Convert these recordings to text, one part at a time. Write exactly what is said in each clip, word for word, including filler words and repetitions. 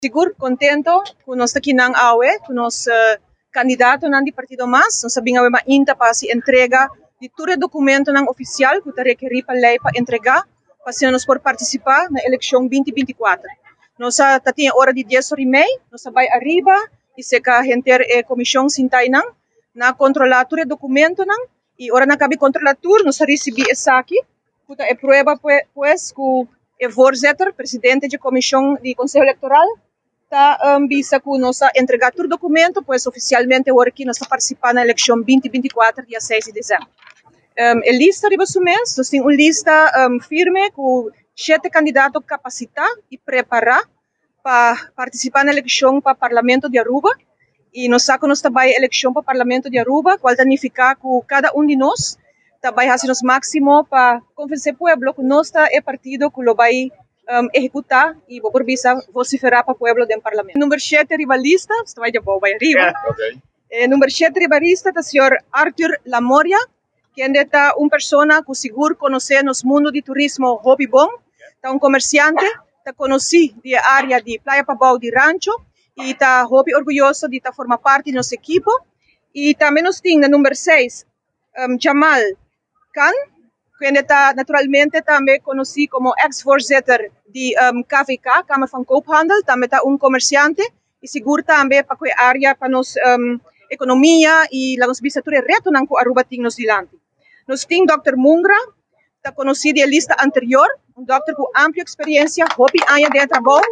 Seguro, contento com nós aqui na A U E, com nosso uh, candidato na partido mais, nós sabemos que é inta para se entrega de todo documento não oficial que está requerido para lei para entregar, para se nós por participar na eleição vinte e vinte e quatro. Nós está tem hora de dez horas e meia, nós vai arriba e se que a gente é comissão sintai não, na controlar todo documento não, e hora na cabe controlar tudo, nós recebi essa aqui, que é prova pues que é voorzitter, presidente da comissão de conselho eleitoral, está um, bisa que nós entregar todo documento, pois oficialmente agora aqui nós participando na eleição vinte e vinte e quatro, dia seis de dezembro. Um, a lista de mês, nós temos uma lista um, firme com sete candidatos capacitados e preparados para participar na eleição para o Parlamento de Aruba. E nós sabemos que nós trabalhamos na eleição para o Parlamento de Aruba, qual significa que cada um de nós trabalha o máximo para convencer o povo que nós é partido que lo vai Um, executar e vou por visa vociferar para o povo do parlamento. Número sete rivalista, está vai de boa, vai arriba. Yeah, okay. eh, número sete rivalista é o senhor Arthur Lamoria, que é uma pessoa que seguro conhece no mundo de turismo hobby bom, é um comerciante, está conhecido da área de Playa Pabao de Rancho e está hobby orgulhoso de estar formar parte do nosso equipo. E também nós temos no número seis, um, Jamal Khan, que está naturalmente também conhecido como ex-voorzitter de um, K V K, Kamer van Koophandel, também está um comerciante e seguro também para a área para nossa um, economia e a nossa visita reto na Aruba tem nos dilante. Nós temos doutor Mungra, está conhecido da lista anterior, um doutor com ampla experiência, hobby anos de trabalho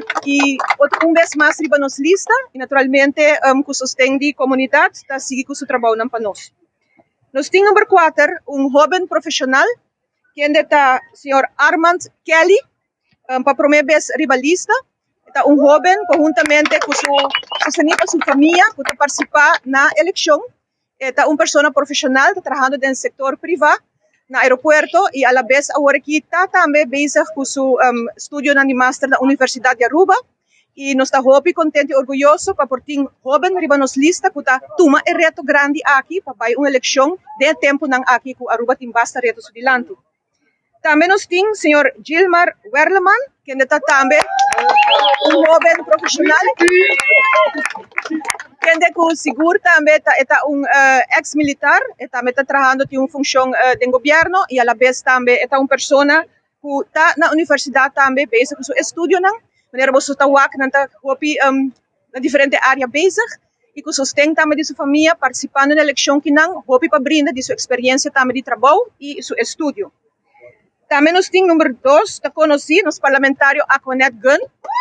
e um vez mais riba nossa lista e naturalmente um, com sustento da comunidade está seguindo com o seu trabalho para nós. Nós temos número quatro, um jovem profissional, que é o senhor Armand Kelly, um, para a primeira vez rivalista. É um jovem, conjuntamente com sua, com sua família, que está participando na eleição. É uma pessoa profissional, está trabalhando no setor privado, no aeroporto, e a la vez agora aqui está também busy com seu um, estudo na master da Universidade de Aruba. E nós estamos muito contentes e orgulhosos para por ter jovem riba nos lista que está toma um reto grande aqui para uma eleição de tempo não aqui que Aruba tem bastante retos adiante. Também nós temos o senhor Gilmar Werleman, que está também um jovem profissional, que é seguro também é um uh, ex-militar, e também está trabalhando em uma função uh, de governo e a la vez também é uma pessoa que está na universidade também, base com seu estudo não. Meneer você está aqui na diferente área bezig e que sustenta também de sua família participando na eleição que não hopi para brindar de sua experiência também de trabalho e seu estudo. Também nós temos número dois, está conhecido, nosso parlamentário Aquanet Gun.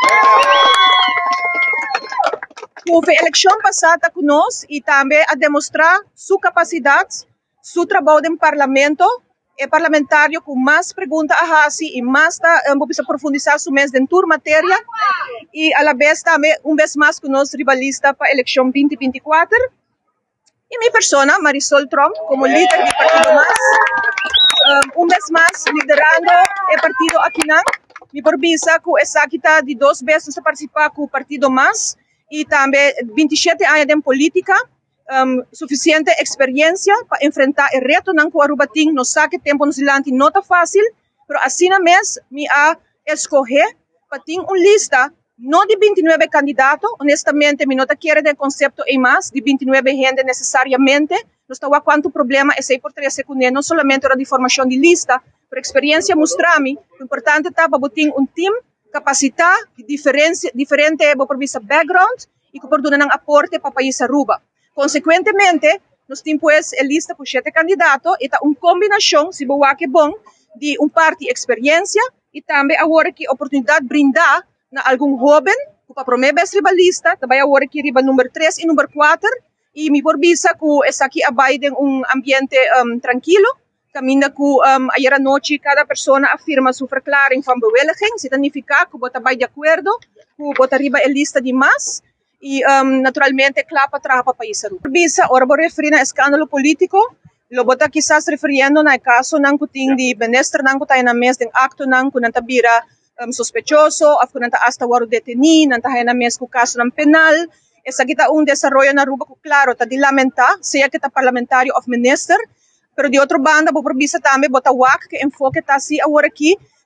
Que foi a eleição passada conosco e também a demonstrar sua capacidade, seu trabalho no parlamento. É parlamentário com mais perguntas a fazer e mais um, precisa profundizar sobre mês dentro da matéria e a la vez também um vez mais com nós rivalista para a eleição vinte e vinte e quatro e minha pessoa Marisol Trump como líder do partido mais um, um vez mais liderando o partido aqui não me provisa que essa aqui está de duas vezes a participar com o partido mais e também vinte e sete anos de política. Um, suficiente experiência para enfrentar o reto na Aruba tem, não sabe que tempo nos dilante não está fácil, mas assim mesmo me a escolher para ter uma lista não de vinte e nove candidatos, honestamente me não quero o conceito em mais de vinte e nove gente necessariamente, não está a quanto problema é seis por três segundos, não somente a de formação de lista, por experiência mostrar-me, o importante está para ter um time capacitado, diferente, diferente por vista background e que pode dar um aporte para o país Aruba. Consequentemente, nós temos pues, a lista com sete candidatos e está uma combinação, se boa que bom, de um parte de experiência e também agora que a oportunidade de brindar a algum jovem, que para a primeira vez rivalista, também agora que riba número três e número quatro, e me provisa que essa aqui abaixo em um ambiente um, tranquilo, caminha que um, ayer à noite cada pessoa afirma sua verklaring van bewilliging, significa que você vai de acordo, que você riba a lista de mais, e um, naturalmente clapa trabalho para o país. Bisa, ora vou referir a escândalo político, lo bota quizás referindo na caso nang kuting di benester nang kutay na mes ding acto nang kunanta bira um, sospechoso, af kunanta hasta waro deteni, nanta hay na mes ku kaso ng penal, esa kita un desarrollo na Aruba ko claro, ta di lamenta, siya kita parlamentario of minister, pero di otro banda, bo por bisa tambe, bota wak, que enfoque ta si awara ki,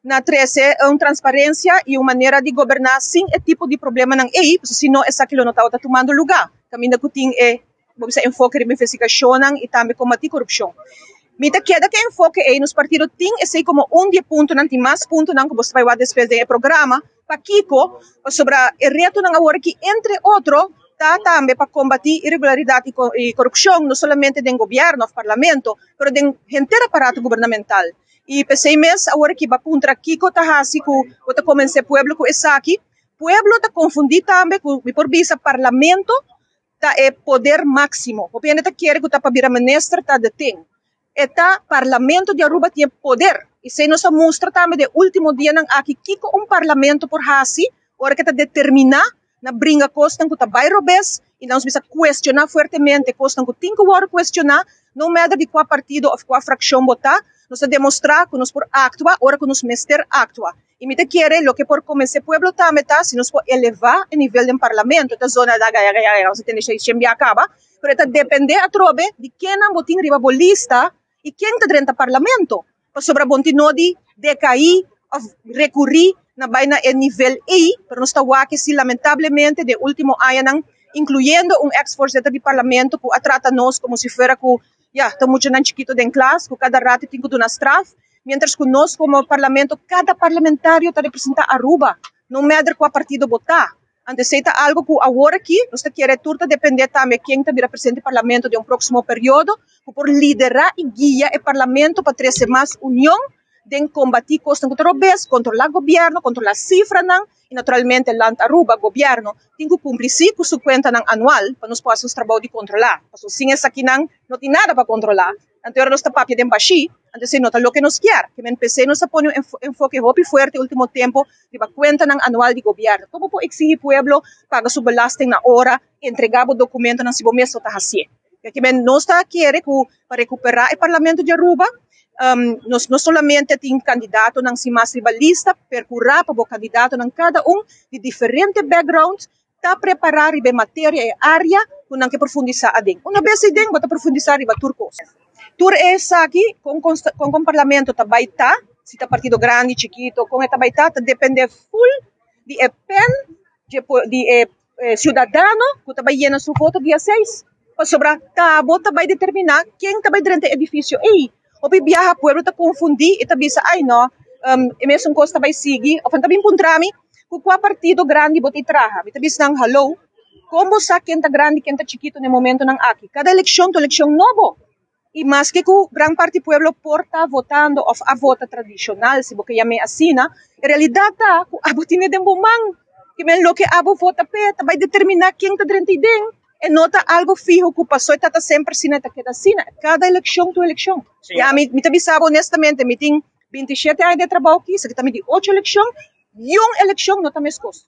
na treze uma transparência e uma maneira de governar sem esse tipo de problema não é, senão essa que não está tomando lugar. Caminho que tem é, vamos dizer, enfoque de investigação e também combater corrupção. Mita queda que enfoque é nos partidos tem esse como um de ponto não tem mais ponto não que você vai depois do programa para Kiko sobre o reto não agora que entre outros tá também para combater irregularidade e corrupção não somente do governo, do parlamento, mas do inteiro aparato governamental. E pensei mesmo agora que vai contra Kiko tá assim que o tá comece pueblo com essa aqui, pueblo tá confundir também com por vista parlamento tá é poder máximo. O pena tá quer que tá para virar ministro tá detém. Eta parlamento de Aruba tem poder. E se nos mostra também de último dia nang aqui Kiko um parlamento por hasi, ora que tá determinar na brinca costan que tá bairro bes e nós bisa questionar fortemente costan que tem que hora questionar não matter de qual partido ou qual fração botar, nós demonstrar que nós por actua, ora que nós mester actua. E me te quer lo que por começar pueblo também tá, se nós por elevar o nível do parlamento, da zona da gaia gaia, você tem que se acaba, pero tá depender a trobe de quem não botin riba bolista e quem está dentro do parlamento, para sobre a bontino de decair, recurrir na baina el nível E, pero não está aqui se lamentavelmente de último ano, incluyendo um ex-forçado do parlamento que trata nós como se fosse que, já, está muito nan chiquito de classe, que cada rato tem que dar straf, mientras que nós como parlamento, cada parlamentário está representando Aruba, não matter qual partido votar. Antes está algo que agora aqui, nós queremos tudo depender também quem está representando o parlamento de um próximo período, por liderar e guiar o parlamento para trazer mais união, de combater costas contra o bes, controlar o governo, controlar a cifra, não, e naturalmente o land Aruba, o governo, tem que cumprir com sua conta anual para nós podermos trabalhar de controlar. Porque sem essa aqui não, não tem nada para controlar. Então, nós estamos papel de baixi, então, se nota o que nós quer. Que me pensei, nós põe um enfoque muito forte no último tempo, de a conta anual de governo. Como pode exigir o pueblo, paga sua belasting na hora, entregar o documento na si mesmo está assim. Que nós está quer para recuperar o parlamento de Aruba, Um, nós não somente tem candidato não se mais rivalista, percurar para o candidato não cada um de diferente backgrounds, está preparar e matéria e área com não que profundizar a dentro. Uma vez dentro, bota profundizar e turcos. Tur é aqui com com com parlamento tá baita, se tá partido grande, chiquito, com esta baita tá depende full de e pen de de e, e, cidadano que tá vai llenar sua foto dia seis. Para sobrar tá bota vai determinar quem tá vai dentro do edifício. Ei, o bibiyaha pueblo ta confundir e ta bisa ay no um emesong costa bay sigi o fantabing puntrami ku kwa partido grande boti traha bita bis nang hello como sa kenta grande kenta chiquito no momento ng aki cada eleksyon to eleksyon novo e mas que ku gran parte pueblo porta votando of a vota tradicional si boke yame asina en realidad ta ku abotine den bumang que men lo que abo vota pe ta bay determinar quem ta drente den e nota algo fijo que passou e está sempre sina ta queda sina cada eleição to eleição. Sí. Ya mi mi tabisabo honestamente mi ting veintisiete anos de trabalho aqui, sa kita mi di ocho eleição, yung eleição nota meskos.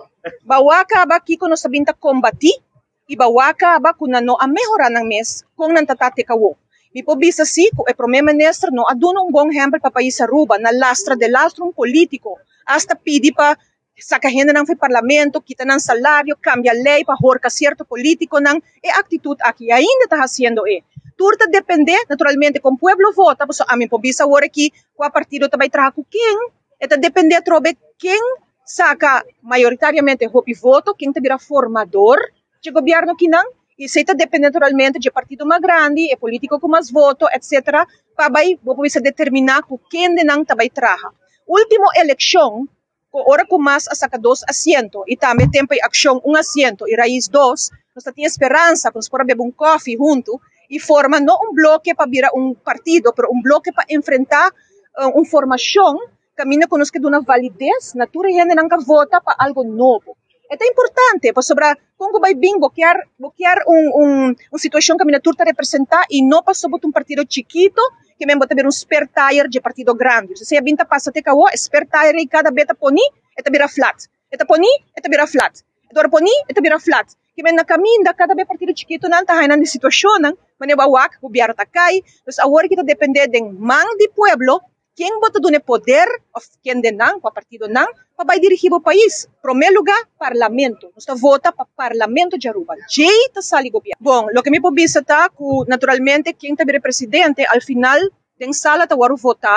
Bawaka ba kiko no sabinta combati e bawaka ba kuna no a melhorar ng mes kung nantatate kawo. Mi po bisa si ko e primer ministro no aduno un bom exemplo pa país Aruba na lastra de lastro político hasta pidi pa sa kahina ng parlamento, kita ng salário, cambia lei para horca certo político ng e actitud aqui ainda está haciendo e. Turta depende, naturalmente, com pueblo vota, so amin po bisa wora ki, kwa partido tabay traha ku king, eta depende trobe king saka mayoritariamente hopi voto, king tabira formador, de gobyerno kinang, e se ita depende naturalmente de partido mais grande, e político com mais voto, etcétera, pabay, bo po bisa determinar ku king dinang tabay traha. Último eleksyon, ora com mais a saca dos asiento e também tempo e ação um asiento e raiz dos nós temos esperança que nós podemos beber um coffee junto e forma não um bloque para virar um partido, mas um bloque para enfrentar uh, uma formação caminha conosco que dá uma validez natura gente não quer votar para algo novo. É importante para sobre como vai bem bloquear bloquear um um uma situação que a minha turta representar e não para sobre um partido chiquito que mesmo botar um spare tire de partido grande. Se a binta passa até caô, spare tire e cada beta poni, eta vira flat. Eta poni, eta vira flat. Eta poni, eta vira flat. Que mesmo na caminho cada beta partido chiquito não tá hainan de situação, não, mas o wak governo tá cai. Então agora que tá depender de man de pueblo, quem bota do poder, of quem de não, com partido não, para vai dirigir o país. Primeiro lugar, parlamento. Nós tá vota para parlamento de Aruba. Jeita sali governo. Bom, lo que me pobisa tá, naturalmente, quem tá vira presidente, al final, tem sala tá waru votar,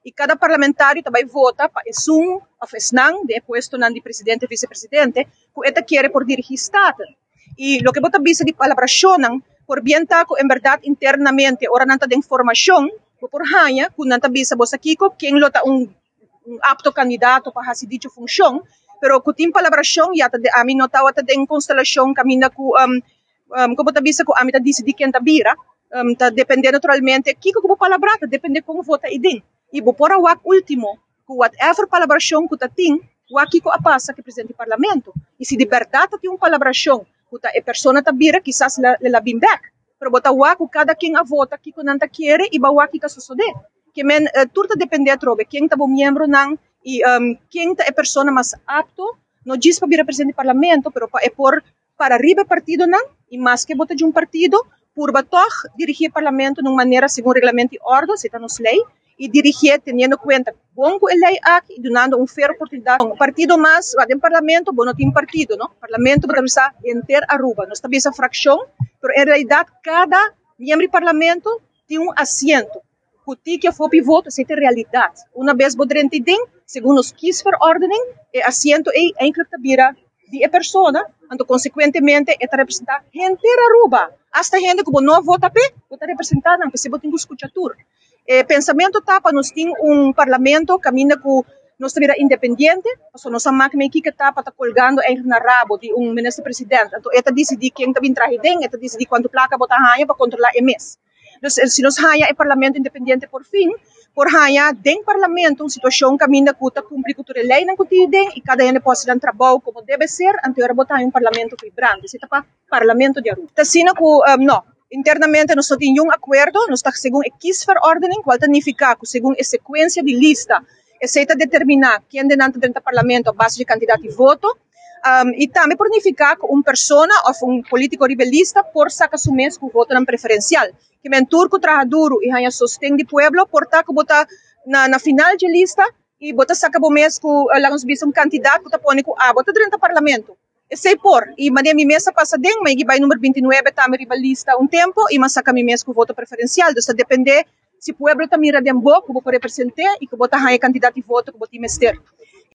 e cada parlamentário também vota para esum of esnang de puesto nan de presidente e vice-presidente que eta quer por dirigir Estado. E lo que bota bisa de palabracionan por bien taco en verdad internamente ora nanta de información por hanya kun nanta bisa bosa kiko quem lota um, um apto candidato para essa dicho função, pero kutim palabración ya ta de ami notawa ta de constelação camina ku um, um como ta bisa ku ami ta decidi quem ta bira um, ta depende naturalmente kiko ku palabrata depende como vota idin e bo pora wak último ku whatever palabración ku ta ting wak kiko apasa que presidente do parlamento e se de verdade ta um palabração kuta e persona ta bira quizás la, la back pero bota waku cada quem a vota que nanta quer e ba waki ka susode que men uh, turta depende trobe quem ta bo membro nang e um, quem ta é persona mais apto no diz para bira presidente do parlamento pero pa é por para arriba partido nang e mais que bota de um partido por bator dirigir parlamento de uma maneira segundo regulamento e ordem se tá nos lei e dirigir tendo conta bom com a lei aqui e dando uma fair oportunidade um partido mais lá dentro do parlamento bom não tem partido não parlamento para estar inteiro Aruba não está bem essa fração pero em realidade cada membro do parlamento tem um assento que que for pivoto essa é a realidade uma vez bodrente tem segundo os quis for ordem é assento é enclave tabira de a persona então consequentemente é representar inteira Aruba hasta gente que não vota pe vota representar não se botem escutar tur Eh, pensamento tapa nós tem um parlamento caminha com nós também independente, so nossa máquina aqui que tapa tá colgando em na rabo de um ministro presidente, então eta decide quem tá vindo trazer den, eta decide quanto placa botar raia para controlar M S. Então se nós raia é parlamento independente por fim, por raia den parlamento uma situação caminha com tá cumprir com a lei não que den e cada ano pode dar trabalho como deve ser, anterior botar um parlamento vibrante, se tapa parlamento de Aruba. Tá sina com um, não internamente nós temos um acordo, nós está segundo a kiesverordening, qual significa que segundo a sequência de lista, é feita determinar quem dentro do parlamento a base de candidato e voto, um, e também por significar que uma pessoa ou um político rebelista por sacar su mês com voto não preferencial, que men turco trabajador e hanya sostém de pueblo, por tá que botar na, na final de lista e botar sacar o mês com lá nos bisa um candidato que tá põe com ah, botar dentro do parlamento. Sei por, e mandei a minha mesa passa dentro, mas vai número vinte e nove, tá me rivalista um tempo, e mas saca a minha mesa com voto preferencial, então depende se o pueblo tá mira de boa, que vou representar, e que vou estar candidato e voto, que vou te mester.